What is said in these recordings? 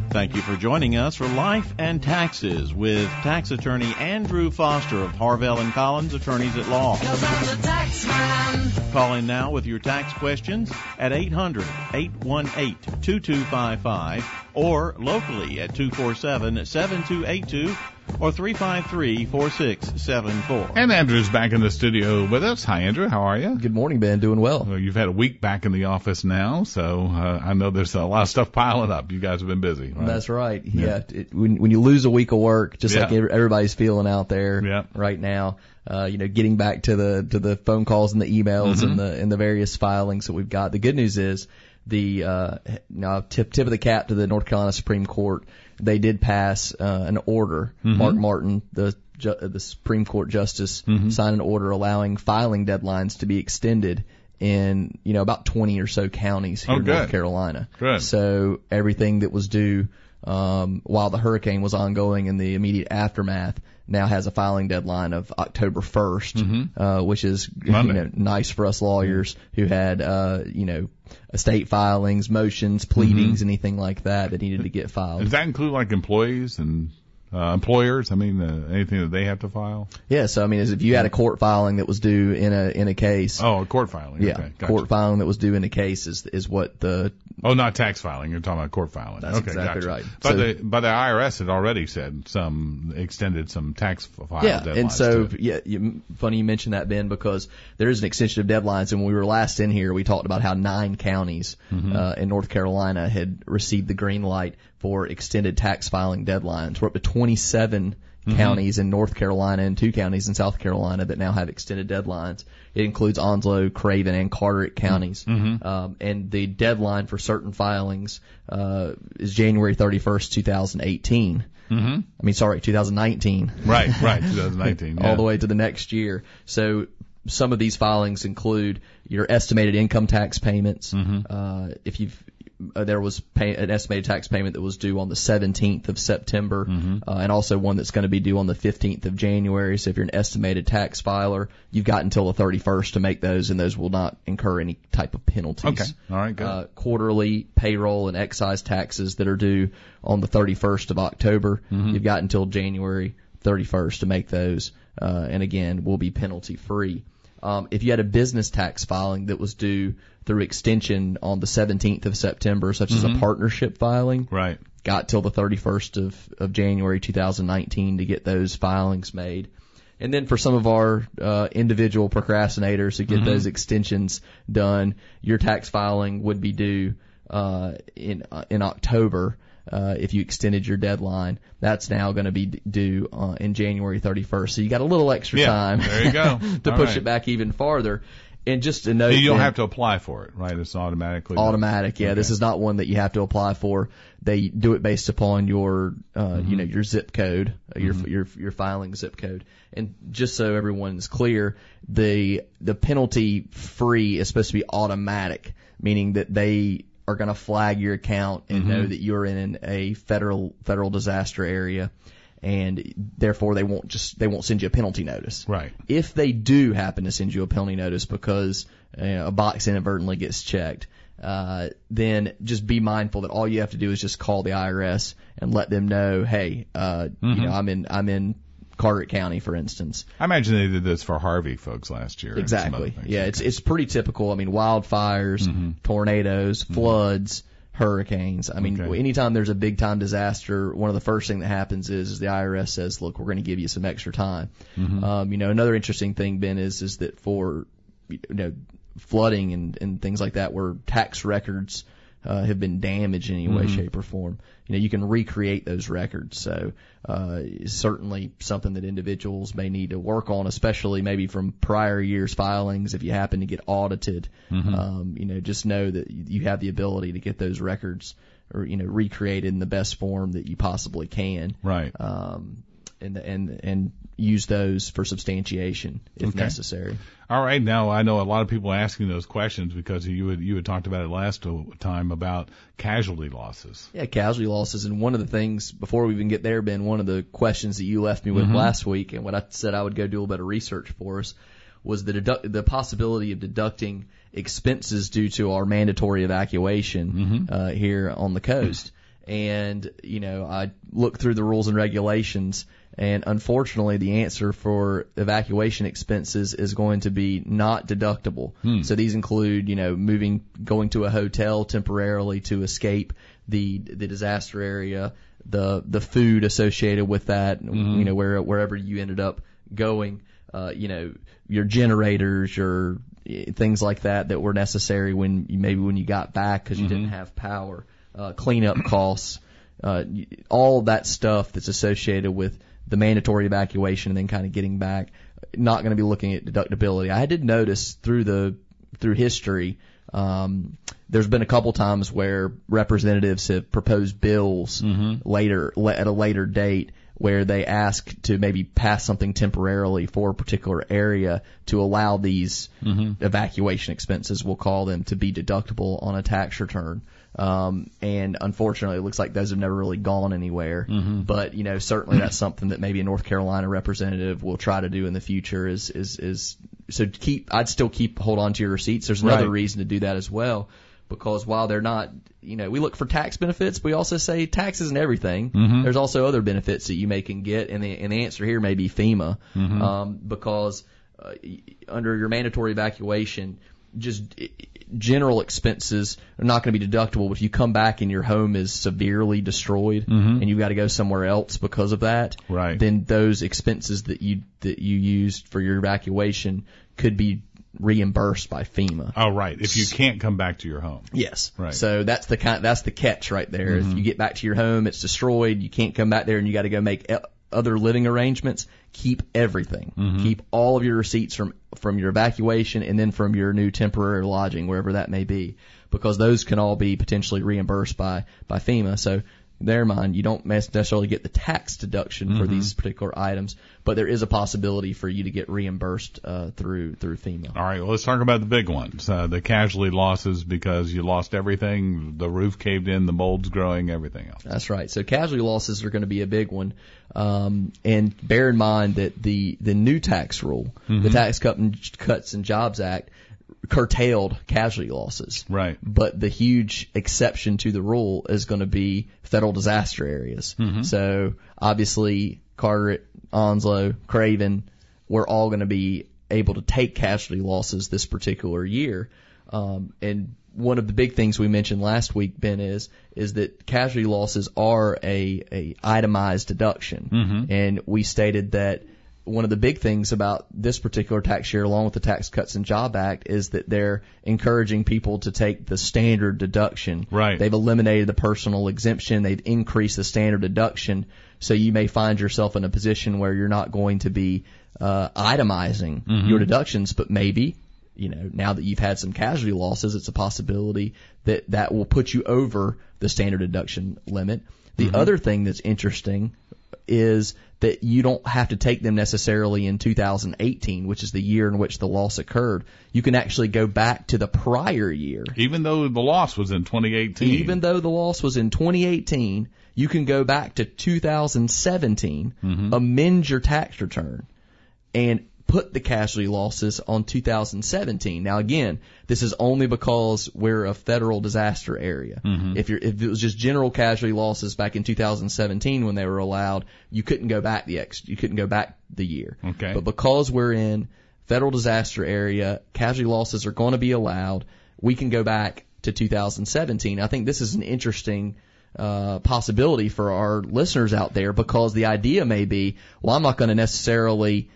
Thank you for joining us for Life and Taxes with tax attorney Andrew Foster of Harvell & Collins, Attorneys at Law. 'Cause I'm the tax man. Call in now with your tax questions at 800-818-2255 or locally at 247-7282 or 353-4674. And Andrew's back in the studio with us. Hi, Andrew. How are you? Good morning, Ben. Doing well. Well, you've had a week back in the office now, so I know there's a lot of stuff piling up. You guys have been busy, right? That's right. Yeah. When you lose a week of work, just like everybody's feeling out there right now, getting back to the phone calls and the emails and the various filings that we've got. The good news is the tip of the cap to the North Carolina Supreme Court. They did pass an order. Mark Martin, the Supreme Court justice, signed an order allowing filing deadlines to be extended in about 20 or so counties here in North Carolina. Good. So everything that was due while the hurricane was ongoing in the immediate aftermath now has a filing deadline of October 1st, which is nice for us lawyers who had estate filings, motions, pleadings, anything like that needed to get filed. Does that include like employees and employers? I mean, anything that they have to file? Yeah. So as if you had a court filing that was due in a case. Oh, a court filing. Yeah. Okay, gotcha. Court filing that was due in a case is what the. Oh, not tax filing. You're talking about court filing. That's exactly right. But the IRS had already said extended some tax file deadlines. And so funny you mentioned that, Ben, because there is an extension of deadlines. And when we were last in here, we talked about how 9 counties in North Carolina had received the green light for extended tax filing deadlines. We're up to 27 counties in North Carolina and 2 counties in South Carolina that now have extended deadlines. It includes Onslow, Craven, and Carteret counties. And the deadline for certain filings is January 31st, 2018. 2019. Right, 2019. All the way to the next year. So some of these filings include your estimated income tax payments. There was an estimated tax payment that was due on the 17th of September, and also one that's going to be due on the 15th of January. So if you're an estimated tax filer, you've got until the 31st to make those, and those will not incur any type of penalties. Okay. All right, good. Quarterly payroll and excise taxes that are due on the 31st of October, you've got until January 31st to make those, and again, will be penalty free. If you had a business tax filing that was due through extension on the 17th of September, such as a partnership filing, got till the 31st of January 2019 to get those filings made. And then for some of our individual procrastinators who get those extensions done, your tax filing would be due in October. If you extended your deadline, that's now going to be due in January 31st. So you got a little extra time. There you go. to push it back even farther. And just to note, you don't have to apply for it, right? It's automatic. Yeah. Okay. This is not one that you have to apply for. They do it based upon your, your zip code, your filing zip code. And just so everyone's clear, the penalty free is supposed to be automatic, meaning that they are going to flag your account and know that you're in a federal disaster area, and therefore they won't send you a penalty notice. Right. If they do happen to send you a penalty notice because a box inadvertently gets checked, then just be mindful that all you have to do is just call the IRS and let them know, hey, I'm in Carteret County, for instance. I imagine they did this for Harvey folks last year. Exactly. Yeah, it's pretty typical. Wildfires, tornadoes, floods, hurricanes. Anytime there's a big time disaster, one of the first thing that happens is the IRS says, look, we're going to give you some extra time. Another interesting thing, Ben, is that for flooding and things like that where tax records have been damaged in any way, shape, or form, you can recreate those records. So certainly something that individuals may need to work on, especially maybe from prior years' filings. If you happen to get audited, just know that you have the ability to get those records or recreated in the best form that you possibly can. Right. And use those for substantiation if necessary. All right. Now, I know a lot of people are asking those questions because you had talked about it last time about casualty losses. Yeah, casualty losses. And one of the things, before we even get there, Ben, one of the questions that you left me with last week, and what I said I would go do a little bit of research for us, was the possibility of deducting expenses due to our mandatory evacuation here on the coast. And, I looked through the rules and regulations, and unfortunately the answer for evacuation expenses is going to be not deductible. So these include, going to a hotel temporarily to escape the disaster area, the food associated with that, wherever you ended up going, your generators, your things like that were necessary when you got back because you didn't have power, cleanup costs, all that stuff that's associated with the mandatory evacuation and then kind of getting back. Not going to be looking at deductibility. I did notice through history, there's been a couple times where representatives have proposed bills later at a later date where they ask to maybe pass something temporarily for a particular area to allow these evacuation expenses, we'll call them, to be deductible on a tax return. And unfortunately, it looks like those have never really gone anywhere. But, certainly that's something that maybe a North Carolina representative will try to do in the future I'd still hold on to your receipts. There's another reason to do that as well, because while they're not, we look for tax benefits, we also say tax isn't everything. There's also other benefits that you can get, and the answer here may be FEMA, because under your mandatory evacuation, just general expenses are not going to be deductible. But if you come back and your home is severely destroyed and you've got to go somewhere else because of that, then those expenses that you used for your evacuation could be reimbursed by FEMA. Oh, right. If you can't come back to your home. Yes. Right. So that's the catch right there. If you get back to your home, it's destroyed, you can't come back there, and you got to go make other living arrangements. Keep everything. Keep all of your receipts from your evacuation and then from your new temporary lodging, wherever that may be, because those can all be potentially reimbursed by FEMA. So bear in mind, you don't necessarily get the tax deduction for these particular items, but there is a possibility for you to get reimbursed through FEMA. All right, well, let's talk about the big ones, the casualty losses, because you lost everything, the roof caved in, the mold's growing, everything else. That's right. So casualty losses are going to be a big one. And bear in mind that the new tax rule, the Tax Cuts and Jobs Act, curtailed casualty losses. Right. But the huge exception to the rule is going to be federal disaster areas. So obviously Carteret, Onslow, Craven, we're all going to be able to take casualty losses this particular year. And one of the big things we mentioned last week, Ben, is that casualty losses are a itemized deduction. And we stated that one of the big things about this particular tax year, along with the Tax Cuts and Jobs Act, is that they're encouraging people to take the standard deduction. Right. They've eliminated the personal exemption. They've increased the standard deduction. So you may find yourself in a position where you're not going to be itemizing your deductions, but maybe, now that you've had some casualty losses, it's a possibility that will put you over the standard deduction limit. The other thing that's interesting is that you don't have to take them necessarily in 2018, which is the year in which the loss occurred. You can actually go back to the prior year. Even though the loss was in 2018. Even though the loss was in 2018, you can go back to 2017, amend your tax return, and put the casualty losses on 2017. Now again, this is only because we're a federal disaster area. If it was just general casualty losses back in 2017 when they were allowed, you couldn't go back the year. Okay. But because we're in federal disaster area, casualty losses are going to be allowed. We can go back to 2017. I think this is an interesting possibility for our listeners out there, because the idea may be, well, I'm not going to necessarily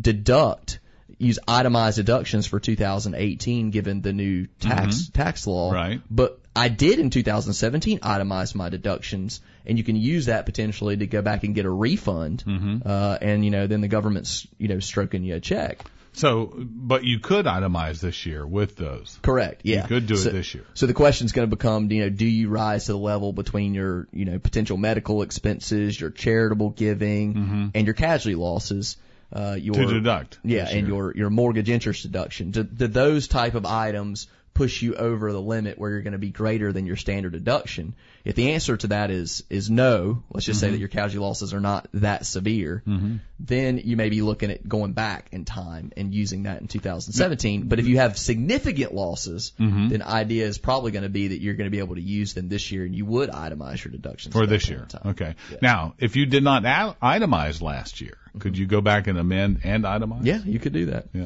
use itemized deductions for 2018 given the new tax law. Right. But I did in 2017 itemize my deductions, and you can use that potentially to go back and get a refund. And then the government's stroking you a check. So, but you could itemize this year with those. Correct. Yeah. You could do it this year. So the question's going to become, do you rise to the level between your, potential medical expenses, your charitable giving, and your casualty losses? To deduct. Yeah, and your mortgage interest deduction. Do those type of items push you over the limit where you're going to be greater than your standard deduction. If the answer to that is no, let's just say that your casualty losses are not that severe, then you may be looking at going back in time and using that in 2017. But if you have significant losses, then idea is probably going to be that you're going to be able to use them this year, and you would itemize your deductions for this year. Okay. Yeah. Now, if you did not itemize last year, could you go back and amend and itemize? Yeah, you could do that. Yeah.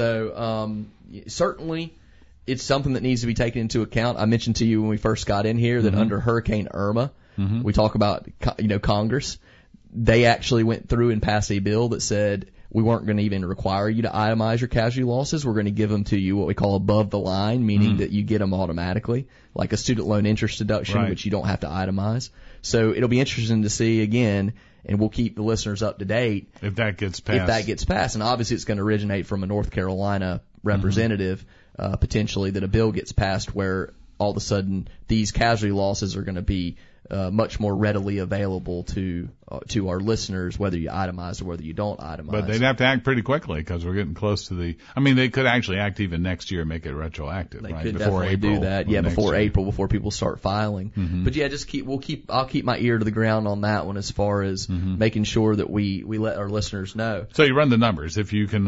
So certainly, it's something that needs to be taken into account. I mentioned to you when we first got in here that under Hurricane Irma, we talk about Congress. They actually went through and passed a bill that said we weren't going to even require you to itemize your casualty losses. We're going to give them to you what we call above the line, meaning that you get them automatically, like a student loan interest deduction, which you don't have to itemize. So it'll be interesting to see again, and we'll keep the listeners up to date if that gets passed. And obviously it's going to originate from a North Carolina representative, potentially, that a bill gets passed where all of a sudden these casualty losses are going to be much more readily available to our listeners, whether you itemize or whether you don't itemize. But they'd have to act pretty quickly because we're getting close to the. I mean, they could actually act even next year and make it retroactive. They right? could before definitely April do that. Yeah, before April, before people start filing. But yeah, I'll keep my ear to the ground on that one as far as making sure that we let our listeners know. So you run the numbers. If you can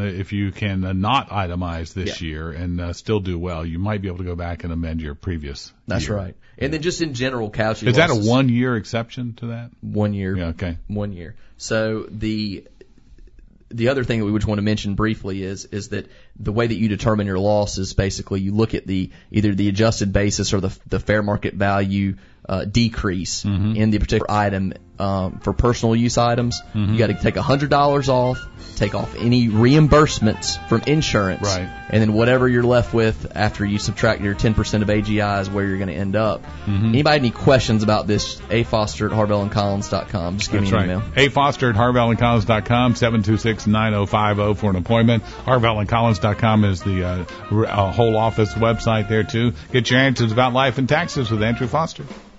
not itemize this year and still do well, you might be able to go back and amend your previous. That's year. right. And then just in general, casualty is losses. Is that a 1 year exception to that? 1 year. Yeah, okay. 1 year. So the other thing that we would want to mention briefly is that the way that you determine your loss is basically you look at either the adjusted basis or the fair market value decrease in the particular item. For personal use items, you got to take $100 off, take off any reimbursements from insurance, right, and then whatever you're left with after you subtract your 10% of AGI is where you're going to end up. Anybody any questions about this? afoster@harvelandcollins.com. Just give me an email. afoster@harvelandcollins.com, 726-9050 for an appointment. harvelandcollins.com is the whole office website there too. Get your answers about life and taxes with Andrew Foster.